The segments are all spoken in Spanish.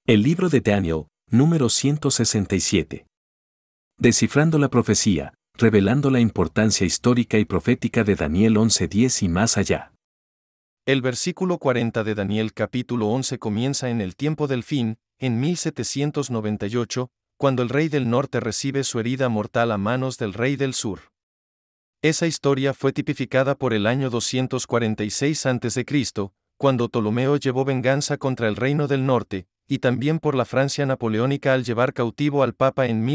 El libro de Daniel, número 167. Descifrando la profecía, revelando la importancia histórica y profética de Daniel 11:10 y más allá. El versículo 40 de Daniel capítulo 11 comienza en el tiempo del fin, en 1798, cuando el rey del norte recibe su herida mortal a manos del rey del sur. Esa historia fue tipificada por el año 246 a.C., cuando Ptolomeo llevó venganza contra el reino del norte, y también por la Francia napoleónica al llevar cautivo al Papa en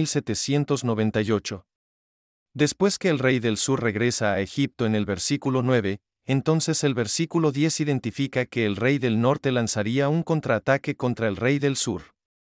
1798. Después que el rey del sur regresa a Egipto en el versículo 9, entonces el versículo 10 identifica que el rey del norte lanzaría un contraataque contra el rey del sur.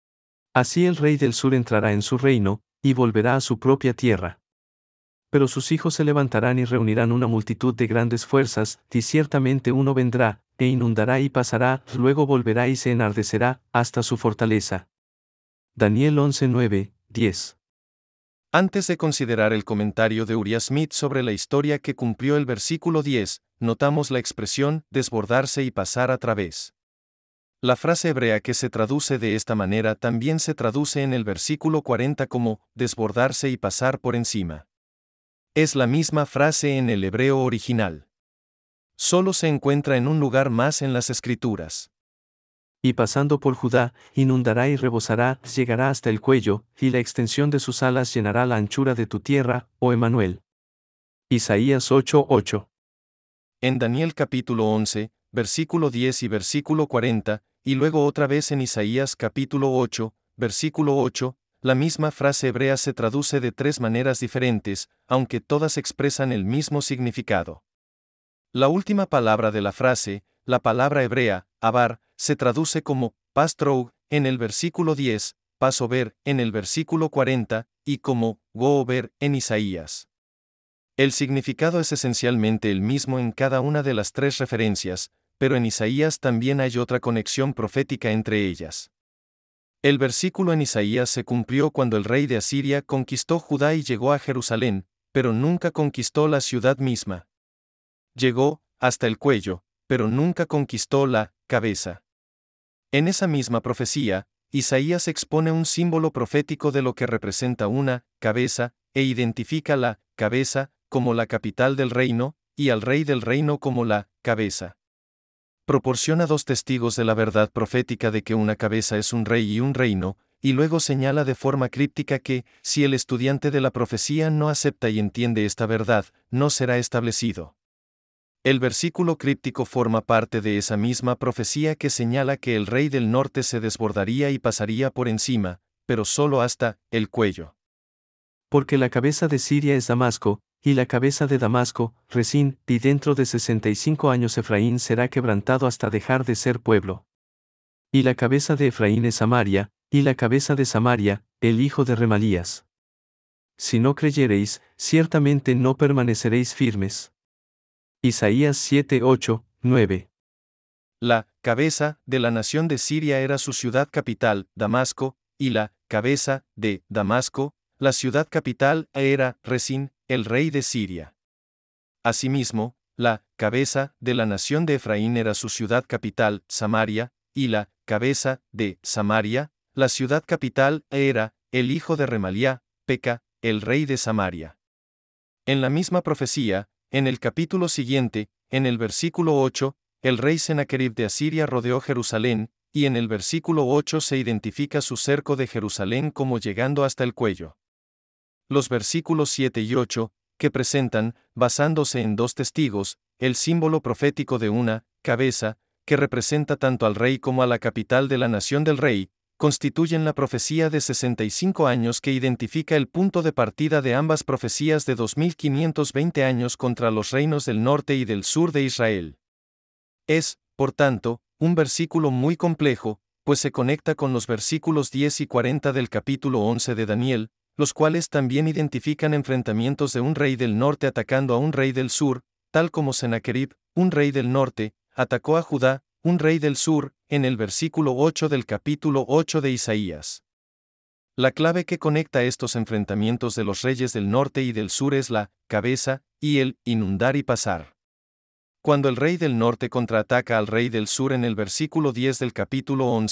Así el rey del sur entrará en su reino, y volverá a su propia tierra. Pero sus hijos se levantarán y reunirán una multitud de grandes fuerzas, y ciertamente uno vendrá, e inundará y pasará, luego volverá y se enardecerá, hasta su fortaleza. Daniel 11:9, 10. Antes de considerar el comentario de Uriah Smith sobre la historia que cumplió el versículo 10, notamos la expresión, desbordarse y pasar a través. La frase hebrea que se traduce de esta manera también se traduce en el versículo 40 como, desbordarse y pasar por encima. Es la misma frase en el hebreo original. Solo se encuentra en un lugar más en las Escrituras. Y pasando por Judá, inundará y rebosará, llegará hasta el cuello, y la extensión de sus alas llenará la anchura de tu tierra, oh Emanuel. Isaías 8:8. En Daniel capítulo 11, versículo 10 y versículo 40, y luego otra vez en Isaías capítulo 8, versículo 8, la misma frase hebrea se traduce de tres maneras diferentes, aunque todas expresan el mismo significado. La última palabra de la frase, la palabra hebrea, abar, se traduce como pastrou en el versículo 10, pasover en el versículo 40, y como goover en Isaías. El significado es esencialmente el mismo en cada una de las tres referencias, pero en Isaías también hay otra conexión profética entre ellas. El versículo en Isaías se cumplió cuando el rey de Asiria conquistó Judá y llegó a Jerusalén, pero nunca conquistó la ciudad misma. Llegó hasta el cuello, pero nunca conquistó la cabeza. En esa misma profecía, Isaías expone un símbolo profético de lo que representa una cabeza, e identifica la cabeza como la capital del reino, y al rey del reino como la cabeza. Proporciona dos testigos de la verdad profética de que una cabeza es un rey y un reino, y luego señala de forma críptica que, si el estudiante de la profecía no acepta y entiende esta verdad, no será establecido. El versículo críptico forma parte de esa misma profecía que señala que el rey del norte se desbordaría y pasaría por encima, pero solo hasta el cuello. Porque la cabeza de Siria es Damasco, y la cabeza de Damasco, Resín, y dentro de 65 años Efraín será quebrantado hasta dejar de ser pueblo. Y la cabeza de Efraín es Samaria, y la cabeza de Samaria, el hijo de Remalías. Si no creyereis, ciertamente no permaneceréis firmes. Isaías 7:8, 9. La cabeza de la nación de Siria era su ciudad capital, Damasco, y la cabeza de Damasco, la ciudad capital era Resín, el rey de Siria. Asimismo, la cabeza de la nación de Efraín era su ciudad capital, Samaria, y la cabeza de Samaria, la ciudad capital era el hijo de Remalía, Peca, el rey de Samaria. En la misma profecía, en el capítulo siguiente, en el versículo 8, el rey Sennacherib de Asiria rodeó Jerusalén, y en el versículo 8 se identifica su cerco de Jerusalén como llegando hasta el cuello. Los versículos 7 y 8, que presentan, basándose en dos testigos, el símbolo profético de una cabeza, que representa tanto al rey como a la capital de la nación del rey, constituyen la profecía de 65 años que identifica el punto de partida de ambas profecías de 2520 años contra los reinos del norte y del sur de Israel. Es, por tanto, un versículo muy complejo, pues se conecta con los versículos 10 y 40 del capítulo 11 de Daniel, los cuales también identifican enfrentamientos de un rey del norte atacando a un rey del sur, tal como Sennacherib, un rey del norte, atacó a Judá, un rey del sur, en el versículo 8 del capítulo 8 de Isaías. La clave que conecta estos enfrentamientos de los reyes del norte y del sur es la cabeza, y el inundar y pasar. Cuando el rey del norte contraataca al rey del sur en el versículo 10 del capítulo 11,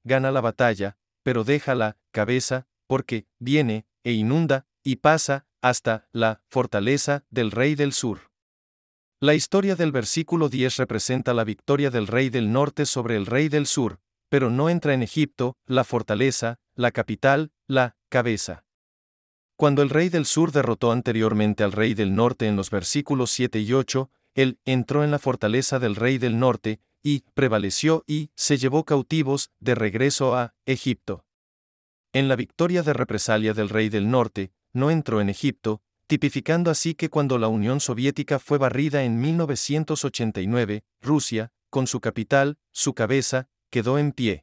gana la batalla, pero deja la cabeza, porque viene, e inunda, y pasa, hasta la fortaleza del rey del sur. La historia del versículo 10 representa la victoria del rey del norte sobre el rey del sur, pero no entra en Egipto, la fortaleza, la capital, la cabeza. Cuando el rey del sur derrotó anteriormente al rey del norte en los versículos 7 y 8, él entró en la fortaleza del rey del norte, y prevaleció y se llevó cautivos de regreso a Egipto. En la victoria de represalia del rey del norte, no entró en Egipto, tipificando así que cuando la Unión Soviética fue barrida en 1989, Rusia, con su capital, su cabeza, quedó en pie.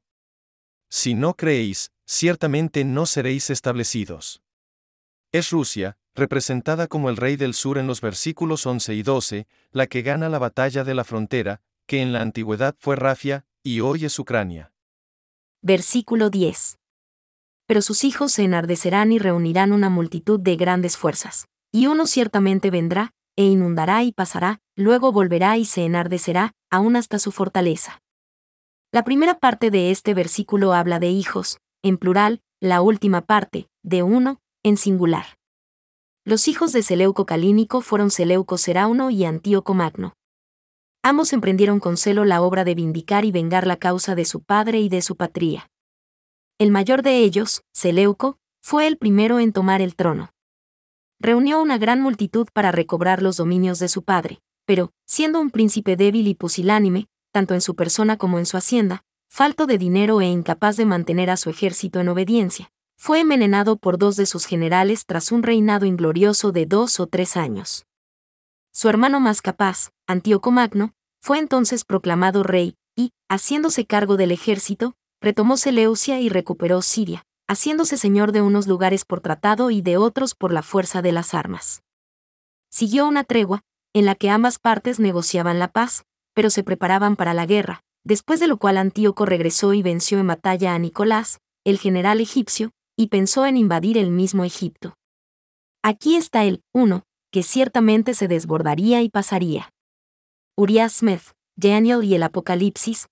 Si no creéis, ciertamente no seréis establecidos. Es Rusia, representada como el rey del sur en los versículos 11 y 12, la que gana la batalla de la frontera, que en la antigüedad fue Rafia, y hoy es Ucrania. Versículo 10. Pero sus hijos se enardecerán y reunirán una multitud de grandes fuerzas. Y uno ciertamente vendrá, e inundará y pasará, luego volverá y se enardecerá, aún hasta su fortaleza. La primera parte de este versículo habla de hijos, en plural, la última parte, de uno, en singular. Los hijos de Seleuco Calínico fueron Seleuco Serauno y Antíoco Magno. Ambos emprendieron con celo la obra de vindicar y vengar la causa de su padre y de su patria. El mayor de ellos, Seleuco, fue el primero en tomar el trono. Reunió una gran multitud para recobrar los dominios de su padre, pero, siendo un príncipe débil y pusilánime, tanto en su persona como en su hacienda, falto de dinero e incapaz de mantener a su ejército en obediencia, fue envenenado por 2 de sus generales tras un reinado inglorioso de 2 o 3 años. Su hermano más capaz, Antíoco Magno, fue entonces proclamado rey, y, haciéndose cargo del ejército, retomó Seleucia y recuperó Siria, haciéndose señor de unos lugares por tratado y de otros por la fuerza de las armas. Siguió una tregua, en la que ambas partes negociaban la paz, pero se preparaban para la guerra, después de lo cual Antíoco regresó y venció en batalla a Nicolás, el general egipcio, y pensó en invadir el mismo Egipto. Aquí está el 1, que ciertamente se desbordaría y pasaría. Uriah Smith, Daniel y el Apocalipsis,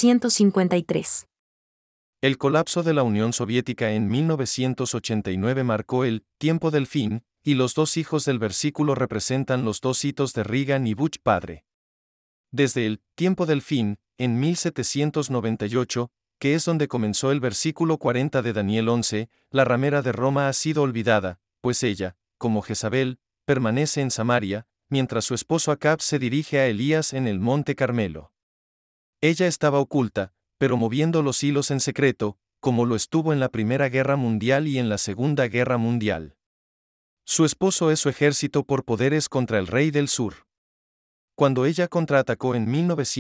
253. El colapso de la Unión Soviética en 1989 marcó el tiempo del fin, y los 2 hijos del versículo representan los 2 hitos de Reagan y Bush padre. Desde el tiempo del fin, en 1798, que es donde comenzó el versículo 40 de Daniel 11, la ramera de Roma ha sido olvidada, pues ella, como Jezabel, permanece en Samaria, mientras su esposo Acab se dirige a Elías en el monte Carmelo. Ella estaba oculta, pero moviendo los hilos en secreto, como lo estuvo en la Primera Guerra Mundial y en la Segunda Guerra Mundial. Su esposo es su ejército por poderes contra el rey del sur. Cuando ella contraatacó en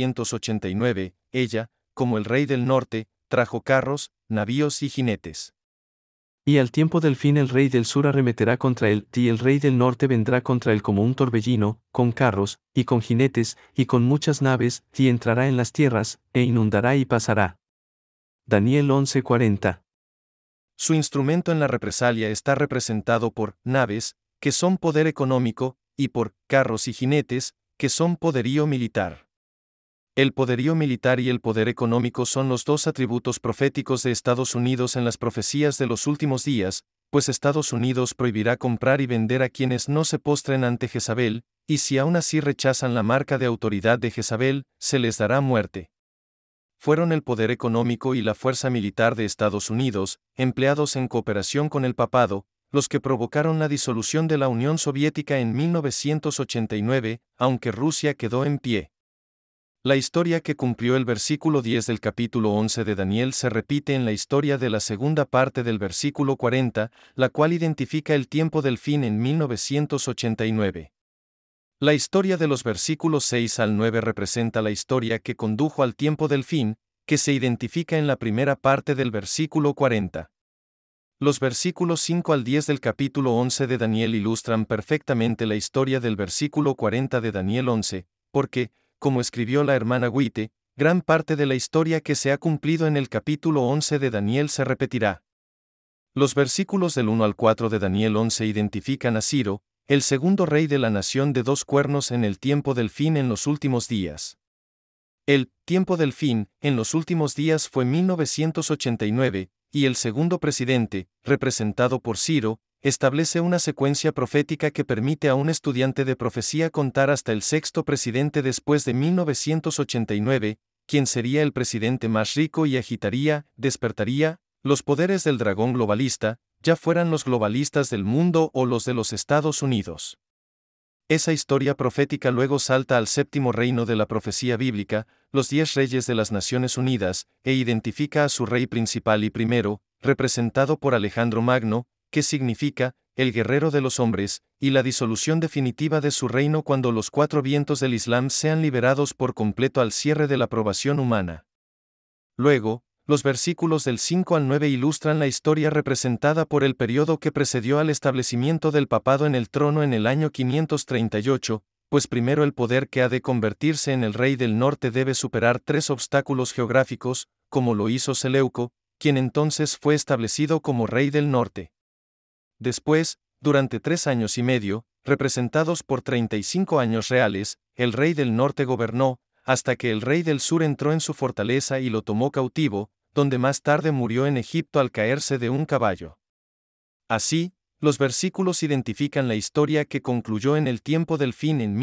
1989, ella, como el rey del norte, trajo carros, navíos y jinetes. Y al tiempo del fin el rey del sur arremeterá contra él, y el rey del norte vendrá contra él como un torbellino, con carros, y con jinetes, y con muchas naves, y entrará en las tierras, e inundará y pasará. Daniel 11:40. Su instrumento en la represalia está representado por naves, que son poder económico, y por carros y jinetes, que son poderío militar. El poderío militar y el poder económico son los 2 atributos proféticos de Estados Unidos en las profecías de los últimos días, pues Estados Unidos prohibirá comprar y vender a quienes no se postren ante Jezabel, y si aún así rechazan la marca de autoridad de Jezabel, se les dará muerte. Fueron el poder económico y la fuerza militar de Estados Unidos, empleados en cooperación con el papado, los que provocaron la disolución de la Unión Soviética en 1989, aunque Rusia quedó en pie. La historia que cumplió el versículo 10 del capítulo 11 de Daniel se repite en la historia de la segunda parte del versículo 40, la cual identifica el tiempo del fin en 1989. La historia de los versículos 6 al 9 representa la historia que condujo al tiempo del fin, que se identifica en la primera parte del versículo 40. Los versículos 5 al 10 del capítulo 11 de Daniel ilustran perfectamente la historia del versículo 40 de Daniel 11, porque, como escribió la hermana Witte, gran parte de la historia que se ha cumplido en el capítulo 11 de Daniel se repetirá. Los versículos del 1 al 4 de Daniel 11 identifican a Ciro, el segundo rey de la nación de 2 cuernos en el tiempo del fin en los últimos días. El tiempo del fin, en los últimos días fue 1989, y el segundo presidente, representado por Ciro, establece una secuencia profética que permite a un estudiante de profecía contar hasta el sexto presidente después de 1989, quien sería el presidente más rico y despertaría, los poderes del dragón globalista, ya fueran los globalistas del mundo o los de los Estados Unidos. Esa historia profética luego salta al séptimo reino de la profecía bíblica, los 10 reyes de las Naciones Unidas, e identifica a su rey principal y primero, representado por Alejandro Magno, que significa, el guerrero de los hombres, y la disolución definitiva de su reino cuando los 4 vientos del Islam sean liberados por completo al cierre de la aprobación humana. Luego, los versículos del 5 al 9 ilustran la historia representada por el periodo que precedió al establecimiento del papado en el trono en el año 538, pues primero el poder que ha de convertirse en el rey del norte debe superar 3 obstáculos geográficos, como lo hizo Seleuco, quien entonces fue establecido como rey del norte. Después, durante 3 años y medio, representados por 35 años reales, el rey del norte gobernó, hasta que el rey del sur entró en su fortaleza y lo tomó cautivo, donde más tarde murió en Egipto al caerse de un caballo. Así, los versículos identifican la historia que concluyó en el tiempo del fin en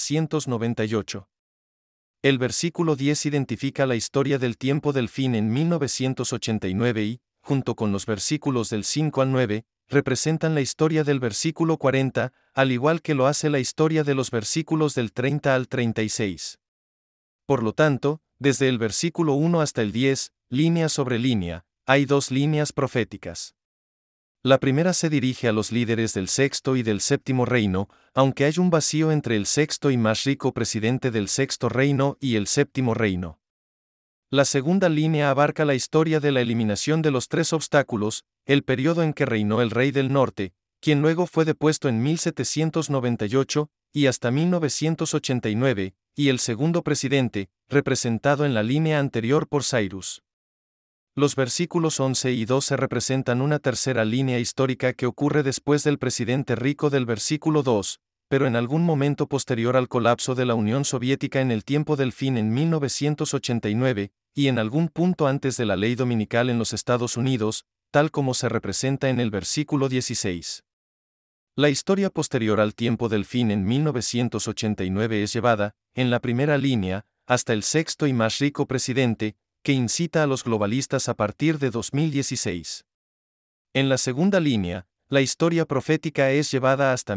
1798. El versículo 10 identifica la historia del tiempo del fin en 1989 y, junto con los versículos del 5 al 9, representan la historia del versículo 40, al igual que lo hace la historia de los versículos del 30 al 36. Por lo tanto, desde el versículo 1 hasta el 10, línea sobre línea, hay 2 líneas proféticas. La primera se dirige a los líderes del sexto y del séptimo reino, aunque hay un vacío entre el sexto y más rico presidente del sexto reino y el séptimo reino. La segunda línea abarca la historia de la eliminación de los 3 obstáculos, el periodo en que reinó el rey del norte, quien luego fue depuesto en 1798, y hasta 1989, y el segundo presidente, representado en la línea anterior por Cyrus. Los versículos 11 y 12 representan una tercera línea histórica que ocurre después del presidente rico del versículo 2, pero en algún momento posterior al colapso de la Unión Soviética en el tiempo del fin en 1989, y en algún punto antes de la ley dominical en los Estados Unidos, tal como se representa en el versículo 16. La historia posterior al tiempo del fin en 1989 es llevada, en la primera línea, hasta el sexto y más rico presidente, que incita a los globalistas a partir de 2016. En la segunda línea, la historia profética es llevada hasta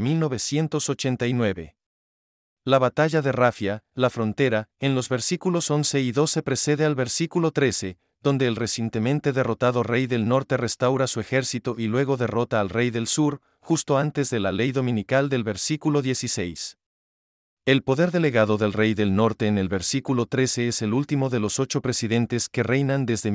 1989. La batalla de Rafia, la frontera, en los versículos 11 y 12 precede al versículo 13, donde el recientemente derrotado rey del norte restaura su ejército y luego derrota al rey del sur, justo antes de la ley dominical del versículo 16. El poder delegado del rey del norte en el versículo 13 es el último de los 8 presidentes que reinan desde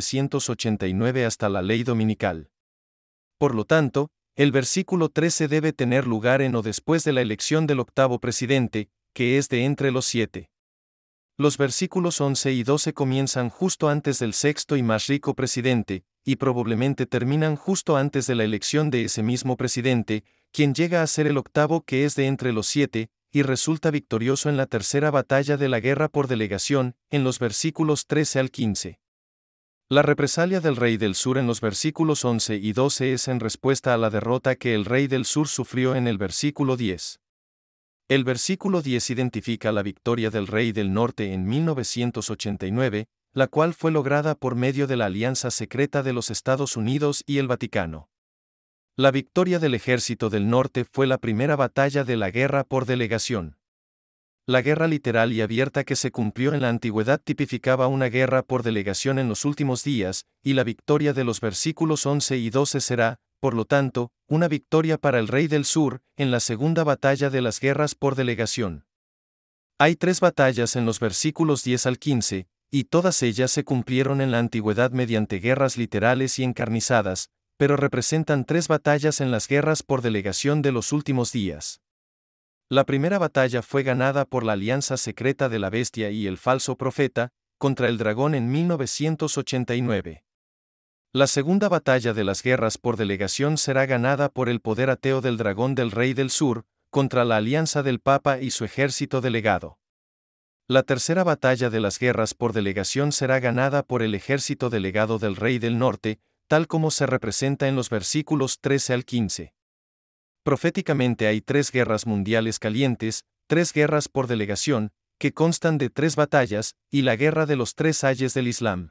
1989 hasta la ley dominical. Por lo tanto, el versículo 13 debe tener lugar en o después de la elección del octavo presidente, que es de entre los 7. Los versículos 11 y 12 comienzan justo antes del sexto y más rico presidente, y probablemente terminan justo antes de la elección de ese mismo presidente, quien llega a ser el octavo que es de entre los 7, y resulta victorioso en la tercera batalla de la guerra por delegación, en los versículos 13 al 15. La represalia del rey del sur en los versículos 11 y 12 es en respuesta a la derrota que el rey del sur sufrió en el versículo 10. El versículo 10 identifica la victoria del rey del norte en 1989, la cual fue lograda por medio de la alianza secreta de los Estados Unidos y el Vaticano. La victoria del ejército del norte fue la primera batalla de la guerra por delegación. La guerra literal y abierta que se cumplió en la antigüedad tipificaba una guerra por delegación en los últimos días, y la victoria de los versículos 11 y 12 será, por lo tanto, una victoria para el rey del sur, en la segunda batalla de las guerras por delegación. Hay 3 batallas en los versículos 10 al 15, y todas ellas se cumplieron en la antigüedad mediante guerras literales y encarnizadas, pero representan 3 batallas en las guerras por delegación de los últimos días. La primera batalla fue ganada por la alianza secreta de la bestia y el falso profeta, contra el dragón en 1989. La segunda batalla de las guerras por delegación será ganada por el poder ateo del dragón del rey del sur, contra la alianza del Papa y su ejército delegado. La tercera batalla de las guerras por delegación será ganada por el ejército delegado del rey del norte, tal como se representa en los versículos 13 al 15. Proféticamente hay 3 guerras mundiales calientes, 3 guerras por delegación, que constan de 3 batallas, y la guerra de los 3 ayes del Islam.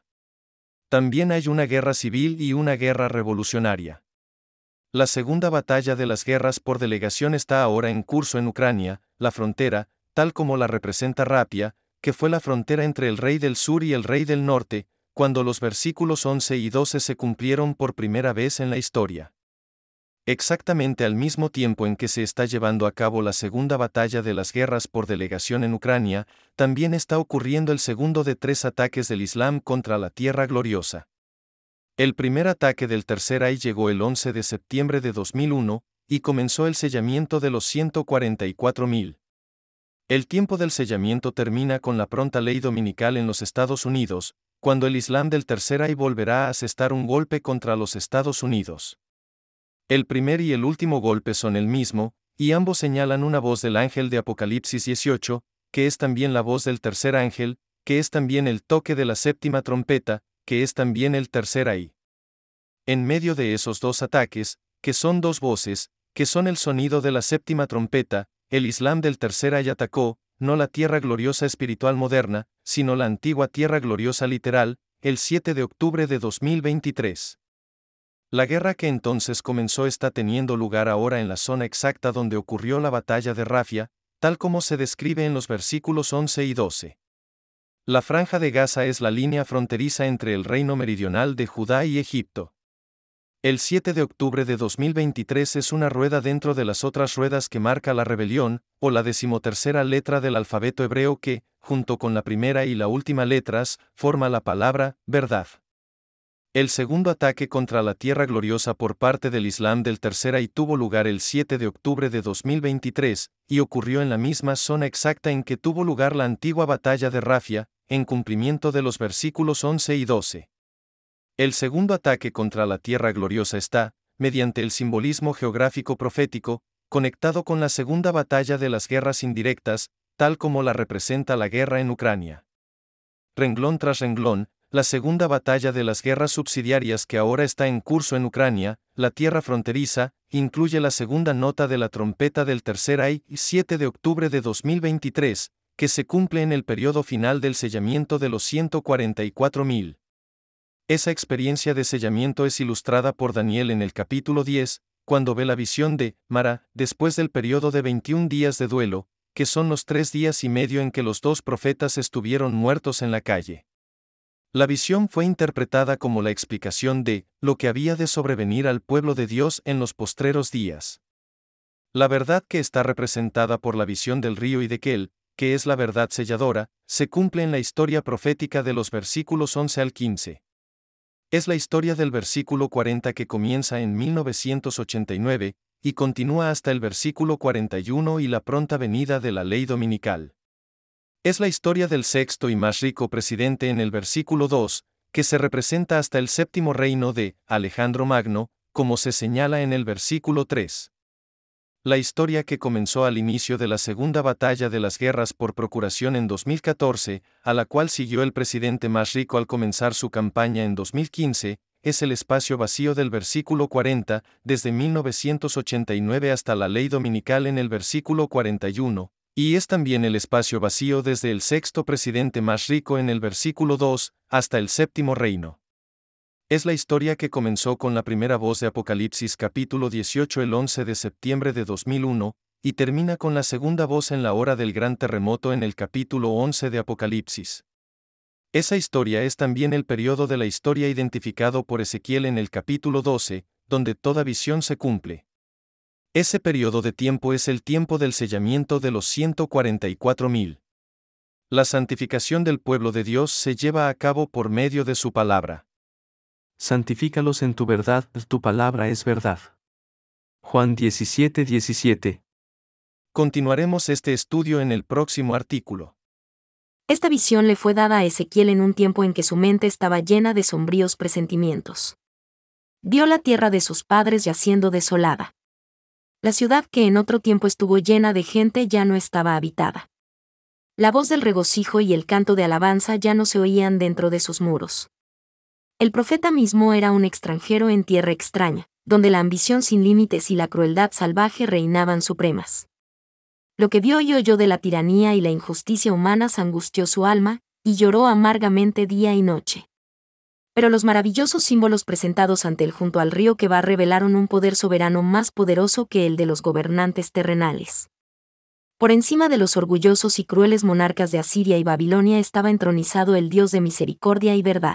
También hay una guerra civil y una guerra revolucionaria. La segunda batalla de las guerras por delegación está ahora en curso en Ucrania, la frontera, tal como la representa Rapia, que fue la frontera entre el rey del sur y el rey del norte, cuando los versículos 11 y 12 se cumplieron por primera vez en la historia. Exactamente al mismo tiempo en que se está llevando a cabo la segunda batalla de las guerras por delegación en Ucrania, también está ocurriendo el segundo de 3 ataques del Islam contra la Tierra Gloriosa. El primer ataque del tercer ay llegó el 11 de septiembre de 2001, y comenzó el sellamiento de los 144.000. El tiempo del sellamiento termina con la pronta ley dominical en los Estados Unidos, cuando el Islam del tercer ay volverá a asestar un golpe contra los Estados Unidos. El primer y el último golpe son el mismo, y ambos señalan una voz del ángel de Apocalipsis 18, que es también la voz del tercer ángel, que es también el toque de la séptima trompeta, que es también el tercer ay. En medio de esos 2 ataques, que son 2 voces, que son el sonido de la séptima trompeta, el Islam del tercer ay atacó, no la tierra gloriosa espiritual moderna, sino la antigua tierra gloriosa literal, el 7 de octubre de 2023. La guerra que entonces comenzó está teniendo lugar ahora en la zona exacta donde ocurrió la batalla de Rafia, tal como se describe en los versículos 11 y 12. La franja de Gaza es la línea fronteriza entre el reino meridional de Judá y Egipto. El 7 de octubre de 2023 es una rueda dentro de las otras ruedas que marca la rebelión, o la 13ª letra del alfabeto hebreo que, junto con la primera y la última letras, forma la palabra verdad. El segundo ataque contra la tierra gloriosa por parte del Islam del tercer ay tuvo lugar el 7 de octubre de 2023, y ocurrió en la misma zona exacta en que tuvo lugar la antigua batalla de Rafia, en cumplimiento de los versículos 11 y 12. El segundo ataque contra la tierra gloriosa está, mediante el simbolismo geográfico profético, conectado con la segunda batalla de las guerras indirectas, tal como la representa la guerra en Ucrania. Renglón tras renglón, la segunda batalla de las guerras subsidiarias que ahora está en curso en Ucrania, la tierra fronteriza, incluye la segunda nota de la trompeta del tercer ay, 7 de octubre de 2023, que se cumple en el periodo final del sellamiento de los 144.000. Esa experiencia de sellamiento es ilustrada por Daniel en el capítulo 10, cuando ve la visión de Mara, después del periodo de 21 días de duelo, que son los 3 días y medio en que los 2 profetas estuvieron muertos en la calle. La visión fue interpretada como la explicación de lo que había de sobrevenir al pueblo de Dios en los postreros días. La verdad que está representada por la visión del río y de Kel, que es la verdad selladora, se cumple en la historia profética de los versículos 11 al 15. Es la historia del versículo 40 que comienza en 1989, y continúa hasta el versículo 41 y la pronta venida de la ley dominical. Es la historia del sexto y más rico presidente en el versículo 2, que se representa hasta el séptimo reino de Alejandro Magno, como se señala en el versículo 3. La historia que comenzó al inicio de la segunda batalla de las guerras por procuración en 2014, a la cual siguió el presidente más rico al comenzar su campaña en 2015, es el espacio vacío del versículo 40, desde 1989 hasta la ley dominical en el versículo 41. Y es también el espacio vacío desde el sexto presidente más rico en el versículo 2, hasta el séptimo reino. Es la historia que comenzó con la primera voz de Apocalipsis capítulo 18 el 11 de septiembre de 2001, y termina con la segunda voz en la hora del gran terremoto en el capítulo 11 de Apocalipsis. Esa historia es también el periodo de la historia identificado por Ezequiel en el capítulo 12, donde toda visión se cumple. Ese periodo de tiempo es el tiempo del sellamiento de los 144.000. La santificación del pueblo de Dios se lleva a cabo por medio de su palabra. Santifícalos en tu verdad, tu palabra es verdad. Juan 17:17. Continuaremos este estudio en el próximo artículo. Esta visión le fue dada a Ezequiel en un tiempo en que su mente estaba llena de sombríos presentimientos. Vio la tierra de sus padres yaciendo desolada. La ciudad que en otro tiempo estuvo llena de gente ya no estaba habitada. La voz del regocijo y el canto de alabanza ya no se oían dentro de sus muros. El profeta mismo era un extranjero en tierra extraña, donde la ambición sin límites y la crueldad salvaje reinaban supremas. Lo que vio y oyó de la tiranía y la injusticia humanas angustió su alma, y lloró amargamente día y noche. Pero los maravillosos símbolos presentados ante él junto al río Quebar revelaron un poder soberano más poderoso que el de los gobernantes terrenales. Por encima de los orgullosos y crueles monarcas de Asiria y Babilonia estaba entronizado el Dios de misericordia y verdad.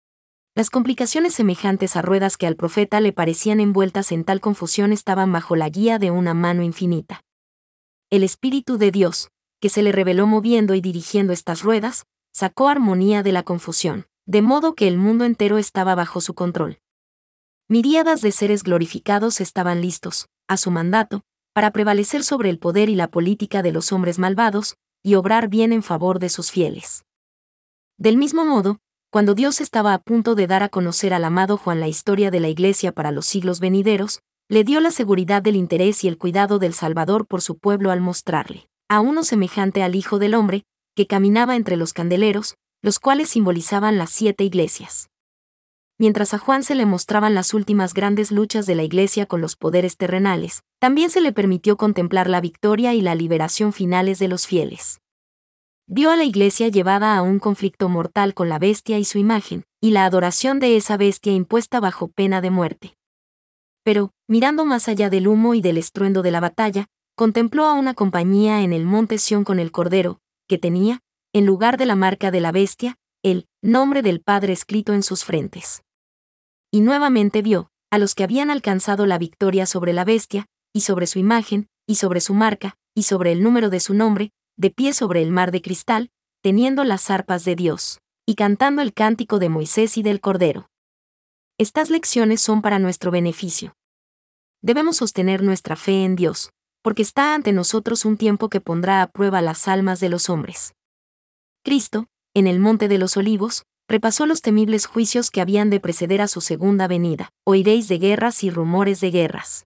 Las complicaciones semejantes a ruedas que al profeta le parecían envueltas en tal confusión estaban bajo la guía de una mano infinita. El Espíritu de Dios, que se le reveló moviendo y dirigiendo estas ruedas, sacó armonía de la confusión, de modo que el mundo entero estaba bajo su control. Miríadas de seres glorificados estaban listos, a su mandato, para prevalecer sobre el poder y la política de los hombres malvados, y obrar bien en favor de sus fieles. Del mismo modo, cuando Dios estaba a punto de dar a conocer al amado Juan la historia de la Iglesia para los siglos venideros, le dio la seguridad del interés y el cuidado del Salvador por su pueblo al mostrarle a uno semejante al Hijo del Hombre, que caminaba entre los candeleros, los cuales simbolizaban las 7 iglesias. Mientras a Juan se le mostraban las últimas grandes luchas de la Iglesia con los poderes terrenales, también se le permitió contemplar la victoria y la liberación finales de los fieles. Vio a la Iglesia llevada a un conflicto mortal con la bestia y su imagen, y la adoración de esa bestia impuesta bajo pena de muerte. Pero, mirando más allá del humo y del estruendo de la batalla, contempló a una compañía en el monte Sión con el Cordero, que tenía, en lugar de la marca de la bestia, el nombre del Padre escrito en sus frentes. Y nuevamente vio a los que habían alcanzado la victoria sobre la bestia, y sobre su imagen, y sobre su marca, y sobre el número de su nombre, de pie sobre el mar de cristal, teniendo las arpas de Dios, y cantando el cántico de Moisés y del Cordero. Estas lecciones son para nuestro beneficio. Debemos sostener nuestra fe en Dios, porque está ante nosotros un tiempo que pondrá a prueba las almas de los hombres. Cristo, en el Monte de los Olivos, repasó los temibles juicios que habían de preceder a su segunda venida. Oiréis de guerras y rumores de guerras.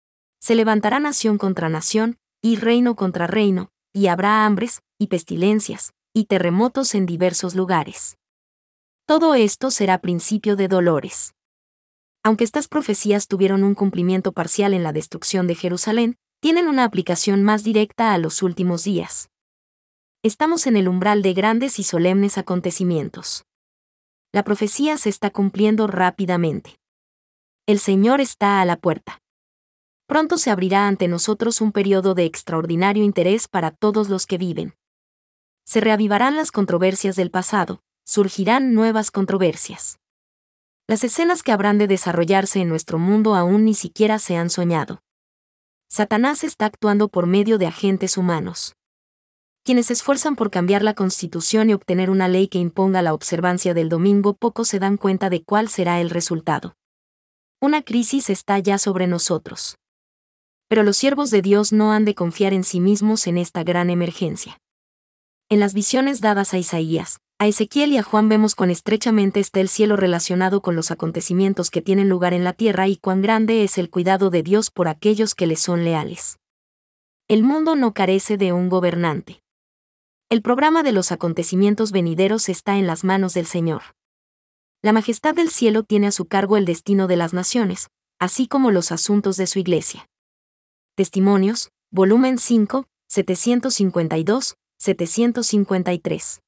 Se levantará nación contra nación, y reino contra reino, y habrá hambres, y pestilencias, y terremotos en diversos lugares. Todo esto será principio de dolores. Aunque estas profecías tuvieron un cumplimiento parcial en la destrucción de Jerusalén, tienen una aplicación más directa a los últimos días. Estamos en el umbral de grandes y solemnes acontecimientos. La profecía se está cumpliendo rápidamente. El Señor está a la puerta. Pronto se abrirá ante nosotros un periodo de extraordinario interés para todos los que viven. Se reavivarán las controversias del pasado, surgirán nuevas controversias. Las escenas que habrán de desarrollarse en nuestro mundo aún ni siquiera se han soñado. Satanás está actuando por medio de agentes humanos. Quienes se esfuerzan por cambiar la Constitución y obtener una ley que imponga la observancia del domingo poco se dan cuenta de cuál será el resultado. Una crisis está ya sobre nosotros. Pero los siervos de Dios no han de confiar en sí mismos en esta gran emergencia. En las visiones dadas a Isaías, a Ezequiel y a Juan vemos cuán estrechamente está el cielo relacionado con los acontecimientos que tienen lugar en la tierra y cuán grande es el cuidado de Dios por aquellos que le son leales. El mundo no carece de un gobernante. El programa de los acontecimientos venideros está en las manos del Señor. La majestad del cielo tiene a su cargo el destino de las naciones, así como los asuntos de su Iglesia. Testimonios, volumen 5, 752, 753.